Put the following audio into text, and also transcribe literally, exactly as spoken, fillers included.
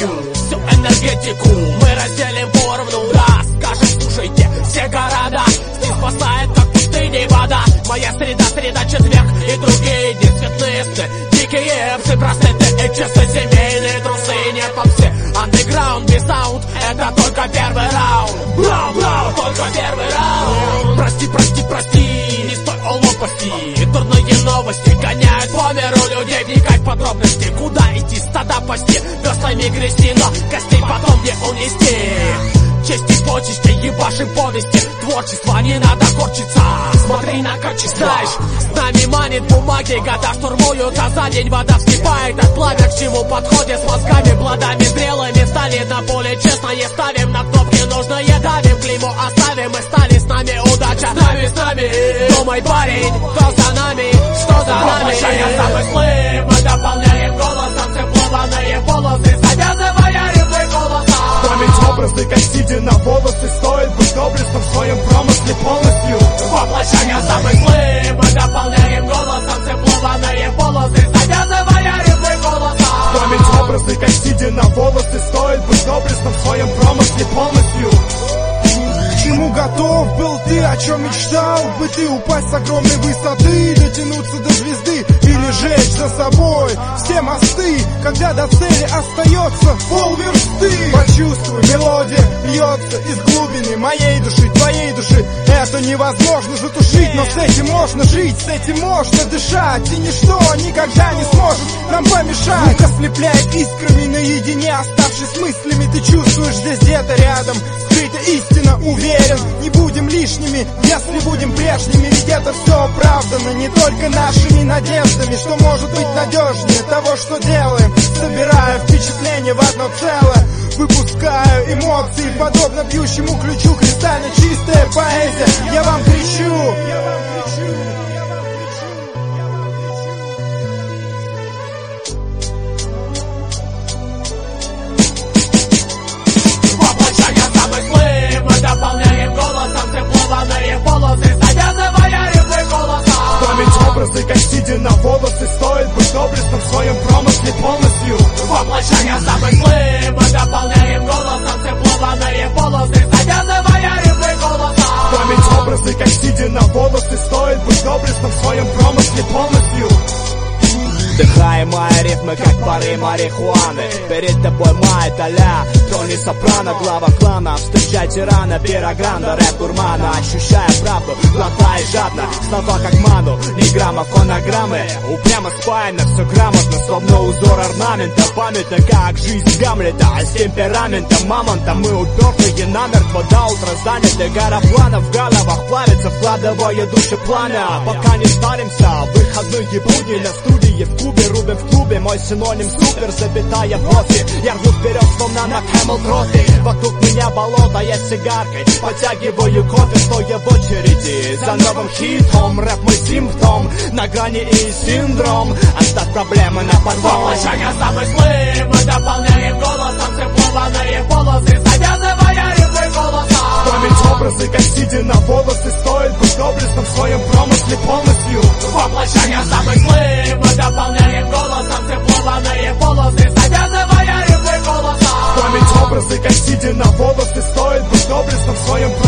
свою всю энергетику мы разделим поровну. Да, скажем, слушайте, все города здесь спасает, как пустыни вода. Моя среда, среда, четверг и другие дни. Цветные сны, дикие псы, браслеты и чисто семейные трусы. Нет попсы, андеграунд, без саунд, это только первый раунд. Бау, бау, только первый раунд. Прости, прости, прости, не стой о лопасти. Дурные новости гоняют по миру людей. Вникать в подробности, куда идти, стада пасти, веслами грести, но костей потом не унести. Честь и почести, ебашим повести. Творчество, не надо корчиться, смотри на качество. Знаешь, с нами манит бумаги, года штурмуют, а за день вода вскипает от пламя. К чему подходит с мозгами, плодами зрелыми стали на поле. Честно не ставим на кнопки нужные, давим клеймо, оставим и стали с нами удача. С нами, с нами, думай, парень, кто за нами, что за нами. Воплощая замыслы, мы дополняем голосом цеплованные волосы, завязывая рифмы голоса. Память образы, как сидя на волосы, стоит быть доблестным в своем промысле полностью. Воплощая замыслы, мы дополняем голосом цеплованные волосы, завязывая рифмы голоса. Память образы, как сидя на волосы, стоит быть доблестным в своем промысле полностью. К чему готов был ты, о чем мечтал бы ты? Упасть с огромной высоты, дотянуться до звезды или жечь за собой все мосты, когда до цели остается полверсты. Почувствуй, мелодия льется из глубины моей души, твоей души. Это невозможно затушить, но с этим можно жить, с этим можно дышать, и ничто никогда не сможет нам помешать. Звук ослепляет искрами наедине, оставшись мыслями, ты чувствуешь здесь где-то рядом скрыта истина, уверен, не будем лишними, если будем прежними, ведь это все оправдано не только нашими надеждами. Что может быть надежнее того, что делаем, собирая впечатления в одно целое, выпускаю эмоции, подобно пьющему ключу, кристально чистая поэзия. Я вам кричу, я вам кричу. Дополняем голосом цеплованные волосы, завязывая рифмы голоса. Память образы, как сидя на волосы, стоит быть доблестным в своем промысле полностью. Воплощая замыслы, мы дополняем голосом цеплованные волосы, завязывая рифмы голоса. Память образы, как сидя на волосы, стоит быть доблестным в своем промысле полностью. Вдыхаем мои рифмы, как пары марихуаны. Перед тобой моя толя, Тони Сопрано, глава клана. Встречай тирана, пирогранда, рэп гурмана. Ощущая правду, глотай жадно, слова как ману, ни грамма фонограммы. Упрямо спаяно, все грамотно, словно узор орнамента. Памятно, как жизнь Гамлета, а с темпераментом мамонта. Мы упертые намертво, до утра заняты. Гора планов в головах плавится, вкладывая души пламя. Пока не старимся, выходные будни на студии в клубе, рубим в клубе. Мой синоним супер, запятая профи. Я рву вперед, словно на Camel Trophy. Вокруг меня болото, я сигаркой потягиваю кофе, стоя в очереди за новым хитом. Рэп мой симптом, на грани и синдром. Оставь проблемы на потом. Воплощая замыслы, мы дополняем голосом цеплованные волосы, завязывая рифмы голоса. Память образы, как сидя на волосы, стоит быть доблестным в своем промысле полностью. Воплощая замыслы, мы дополняем голосом цеплованные волосы, завязывая рифмы голоса. Память образы, как сидя на волосы, стоит быть доблестным в своем